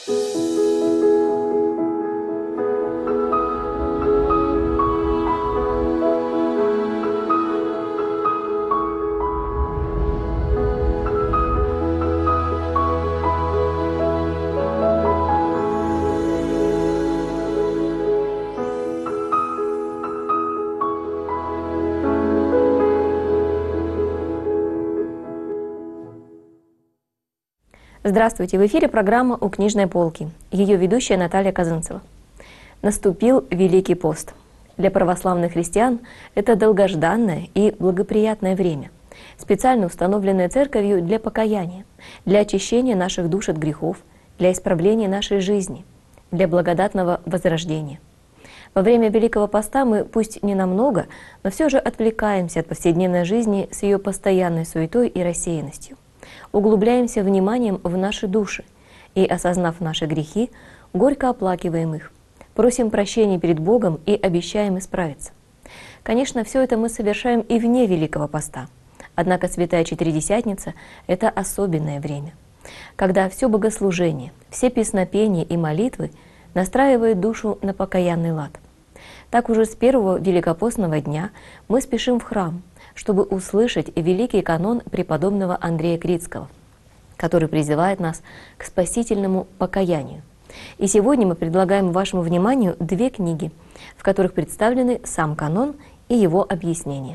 Здравствуйте! В эфире программа «У книжной полки». Ее ведущая Наталья Казанцева. Наступил Великий пост. Для православных христиан это долгожданное и благоприятное время, специально установленное Церковью для покаяния, для очищения наших душ от грехов, для исправления нашей жизни, для благодатного возрождения. Во время Великого поста мы, пусть не намного, но все же отвлекаемся от повседневной жизни с ее постоянной суетой и рассеянностью. Углубляемся вниманием в наши души и, осознав наши грехи, горько оплакиваем их, просим прощения перед Богом и обещаем исправиться. Конечно, все это мы совершаем и вне Великого поста. Однако Святая Четыредесятница – это особенное время, когда все богослужение, все песнопения и молитвы настраивают душу на покаянный лад. Так уже с первого великопостного дня мы спешим в храм, чтобы услышать великий канон преподобного Андрея Критского, который призывает нас к спасительному покаянию. И сегодня мы предлагаем вашему вниманию две книги, в которых представлены сам канон и его объяснение.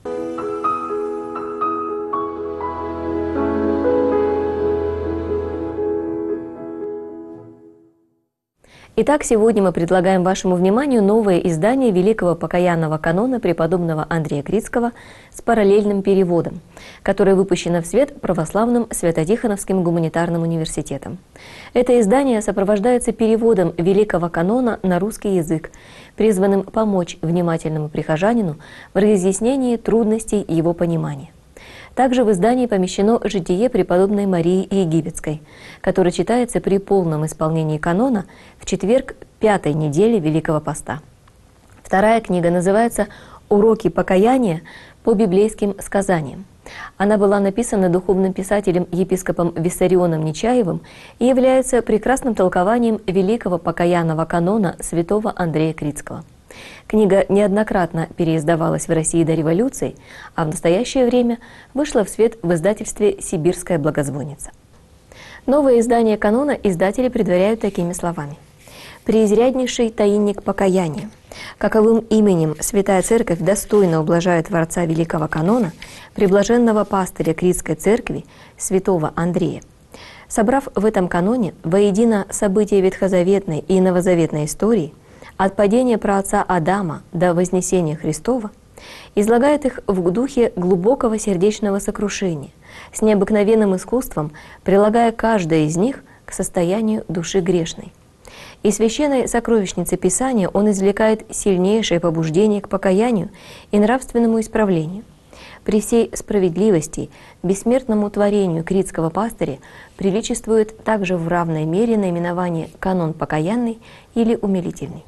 Итак, сегодня мы предлагаем вашему вниманию новое издание Великого покаянного канона преподобного Андрея Критского с параллельным переводом, которое выпущено в свет православным Свято-Тихоновским гуманитарным университетом. Это издание сопровождается переводом Великого канона на русский язык, призванным помочь внимательному прихожанину в разъяснении трудностей его понимания. Также в издании помещено житие преподобной Марии Египетской, которое читается при полном исполнении канона в четверг 5-й недели Великого поста. Вторая книга называется «Уроки покаяния по библейским сказаниям». Она была написана духовным писателем епископом Виссарионом Нечаевым и является прекрасным толкованием Великого покаянного канона святого Андрея Критского. Книга неоднократно переиздавалась в России до революции, а в настоящее время вышла в свет в издательстве «Сибирская благозвонница». Новое издание канона издатели предваряют такими словами. «Преизряднейший таинник покаяния. Каковым именем Святая Церковь достойно ублажает Творца Великого канона, преблаженного пастыря Критской Церкви, святого Андрея. Собрав в этом каноне воедино события ветхозаветной и новозаветной истории, от падения праотца Адама до вознесения Христова, излагает их в духе глубокого сердечного сокрушения, с необыкновенным искусством, прилагая каждое из них к состоянию души грешной. Из священной сокровищницы Писания он извлекает сильнейшее побуждение к покаянию и нравственному исправлению. При всей справедливости бессмертному творению критского пастыря приличествует также в равной мере наименование «канон покаянный» или «умилительный».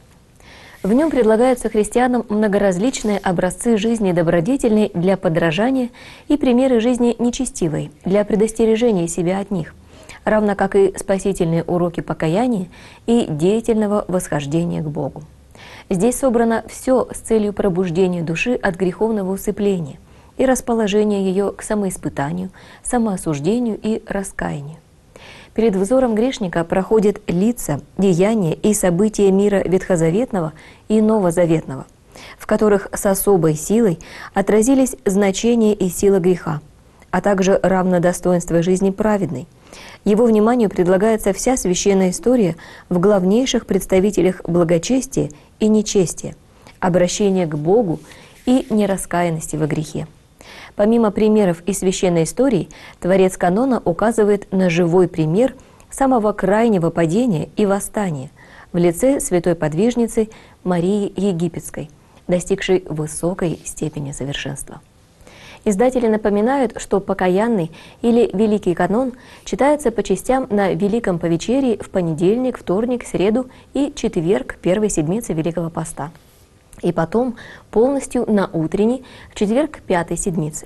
В нем предлагаются христианам многоразличные образцы жизни добродетельной для подражания и примеры жизни нечестивой для предостережения себя от них, равно как и спасительные уроки покаяния и деятельного восхождения к Богу. Здесь собрано все с целью пробуждения души от греховного усыпления и расположения ее к самоиспытанию, самоосуждению и раскаянию. Перед взором грешника проходят лица, деяния и события мира ветхозаветного и новозаветного, в которых с особой силой отразились значение и сила греха, а также равнодостоинство жизни праведной. Его вниманию предлагается вся священная история в главнейших представителях благочестия и нечестия, обращения к Богу и нераскаянности во грехе. Помимо примеров из священной истории, творец канона указывает на живой пример самого крайнего падения и восстания в лице святой подвижницы Марии Египетской, достигшей высокой степени совершенства. Издатели напоминают, что покаянный или Великий канон читается по частям на Великом повечерии в понедельник, вторник, среду и четверг первой седмицы Великого поста, и потом полностью на утренний в четверг пятой седмицы.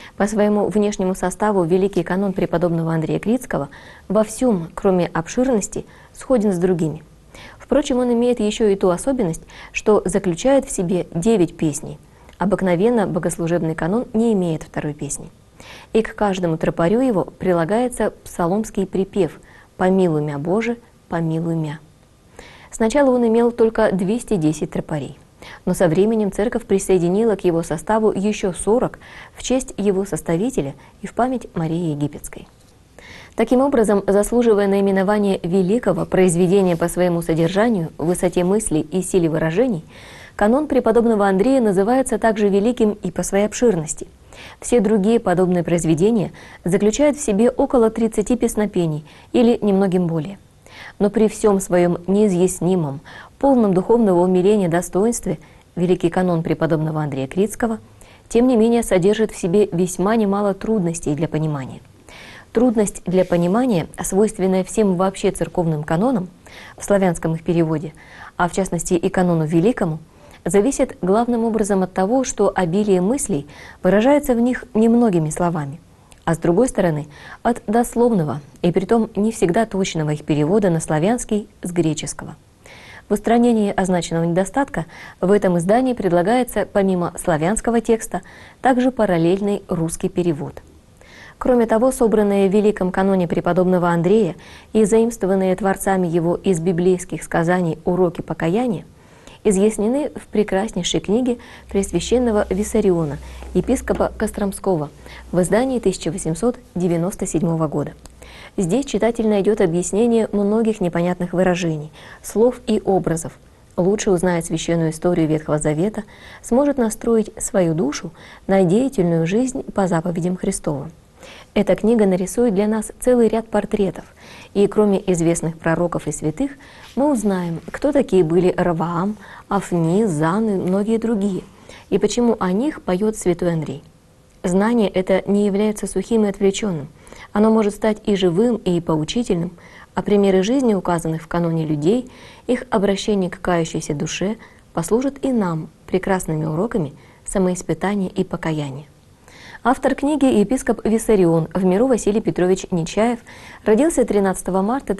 По своему внешнему составу великий канон преподобного Андрея Критского во всем, кроме обширности, сходен с другими. Впрочем, он имеет еще и ту особенность, что заключает в себе 9 песней. Обыкновенно богослужебный канон не имеет второй песни. И к каждому тропарю его прилагается псаломский припев «Помилуй мя, Боже, помилуй мя». Сначала он имел только 210 тропарей, но со временем церковь присоединила к его составу еще 40 в честь его составителя и в память Марии Египетской. Таким образом, заслуживая наименования великого произведения по своему содержанию, высоте мыслей и силе выражений, канон преподобного Андрея называется также великим и по своей обширности. Все другие подобные произведения заключают в себе около 30 песнопений или немногим более. Но при всем своем неизъяснимом, полном духовного умиления достоинстве великий канон преподобного Андрея Критского, тем не менее, содержит в себе весьма немало трудностей для понимания. Трудность для понимания, свойственная всем вообще церковным канонам, в славянском их переводе, а в частности и канону великому, зависит главным образом от того, что обилие мыслей выражается в них немногими словами, а с другой стороны, от дословного и притом не всегда точного их перевода на славянский с греческого. В устранении означенного недостатка в этом издании предлагается, помимо славянского текста, также параллельный русский перевод. Кроме того, собранные в великом каноне преподобного Андрея и заимствованные творцами его из библейских сказаний уроки покаяния изъяснены в прекраснейшей книге Пресвященного Виссариона, епископа Костромского, в издании 1897 года. Здесь читатель найдет объяснение многих непонятных выражений, слов и образов, лучше узнает священную историю Ветхого Завета, сможет настроить свою душу на деятельную жизнь по заповедям Христовым. Эта книга нарисует для нас целый ряд портретов, и кроме известных пророков и святых, мы узнаем, кто такие были Раваам, Афни, Зан и многие другие, и почему о них поет святой Андрей. Знание это не является сухим и отвлеченным, оно может стать и живым, и поучительным, а примеры жизни, указанных в каноне людей, их обращение к кающейся душе, послужат и нам прекрасными уроками самоиспытания и покаяния. Автор книги, епископ Виссарион, в миру Василий Петрович Нечаев, родился 13 марта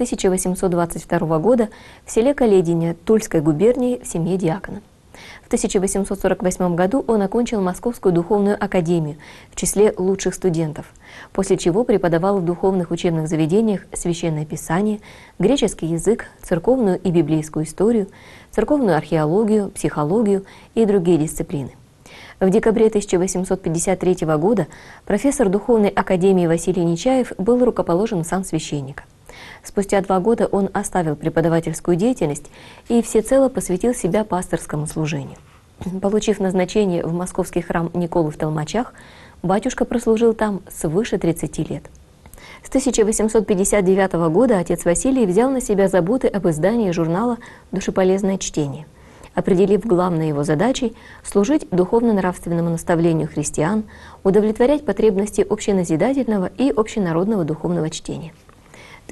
1822 года в селе Каледине Тульской губернии в семье диакона. В 1848 году он окончил Московскую духовную академию в числе лучших студентов, после чего преподавал в духовных учебных заведениях священное писание, греческий язык, церковную и библейскую историю, церковную археологию, психологию и другие дисциплины. В декабре 1853 года профессор Духовной академии Василий Нечаев был рукоположен в сан священника. Спустя 2 года он оставил преподавательскую деятельность и всецело посвятил себя пасторскому служению. Получив назначение в московский храм Николы в Толмачах, батюшка прослужил там свыше 30 лет. С 1859 года отец Василий взял на себя заботы об издании журнала «Душеполезное чтение», определив главной его задачей служить духовно-нравственному наставлению христиан, удовлетворять потребности общеназидательного и общенародного духовного чтения. В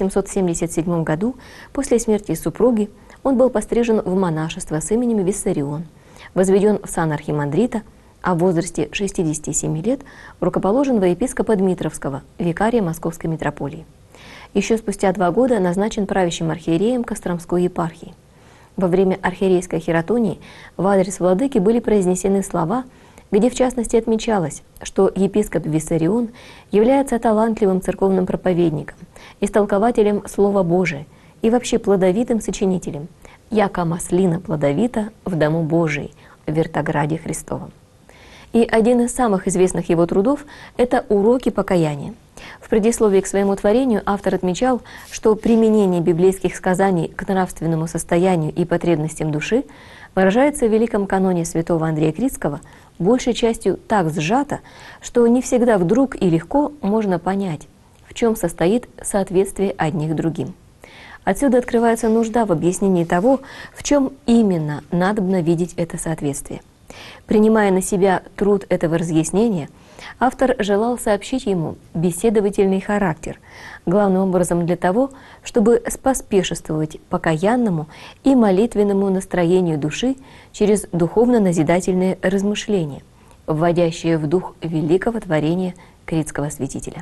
1877 году, после смерти супруги, он был пострижен в монашество с именем Виссарион, возведен в сан архимандрита, а в возрасте 67 лет рукоположен во епископа Дмитровского, викария Московской митрополии. Еще спустя 2 года назначен правящим архиереем Костромской епархии. Во время архиерейской хератонии в адрес владыки были произнесены слова, где в частности отмечалось, что епископ Виссарион является талантливым церковным проповедником, истолкователем Слова Божия и вообще плодовитым сочинителем, яко маслина плодовита в дому Божий, в вертограде Христовом. И один из самых известных его трудов – это «Уроки покаяния». В предисловии к своему творению автор отмечал, что применение библейских сказаний к нравственному состоянию и потребностям души выражается в великом каноне святого Андрея Критского большей частью так сжато, что не всегда вдруг и легко можно понять, в чем состоит соответствие одних другим. Отсюда открывается нужда в объяснении того, в чем именно надобно видеть это соответствие. Принимая на себя труд этого разъяснения, автор желал сообщить ему беседовательный характер, главным образом для того, чтобы споспешествовать покаянному и молитвенному настроению души через духовно-назидательные размышления, вводящее в дух великого творения критского святителя.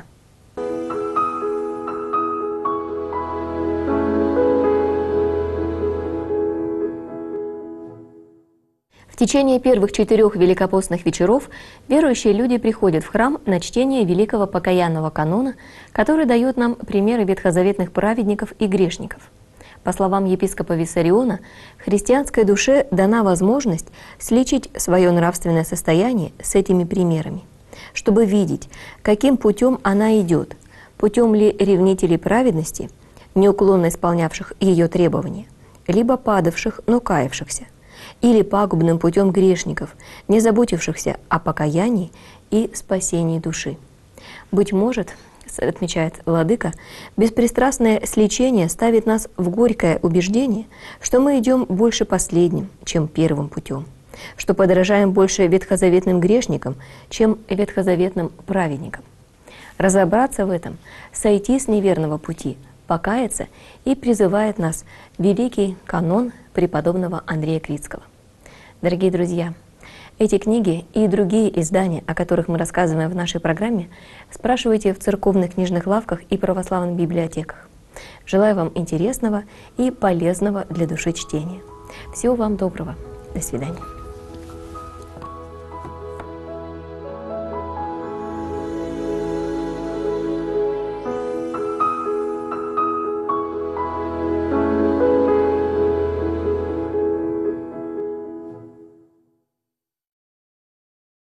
В течение первых 4 великопостных вечеров верующие люди приходят в храм на чтение великого покаянного канона, который дает нам примеры ветхозаветных праведников и грешников. По словам епископа Виссариона, христианской душе дана возможность сличить свое нравственное состояние с этими примерами, чтобы видеть, каким путем она идет, путем ли ревнителей праведности, неуклонно исполнявших ее требования, либо падавших, но каявшихся, или пагубным путем грешников, не заботившихся о покаянии и спасении души. Быть может, отмечает владыка, беспристрастное сличение ставит нас в горькое убеждение, что мы идем больше последним, чем первым путем, что подражаем больше ветхозаветным грешникам, чем ветхозаветным праведникам. Разобраться в этом, сойти с неверного пути, покаяться и призывает нас великий канон преподобного Андрея Критского. Дорогие друзья, эти книги и другие издания, о которых мы рассказываем в нашей программе, спрашивайте в церковных книжных лавках и православных библиотеках. Желаю вам интересного и полезного для души чтения. Всего вам доброго. До свидания.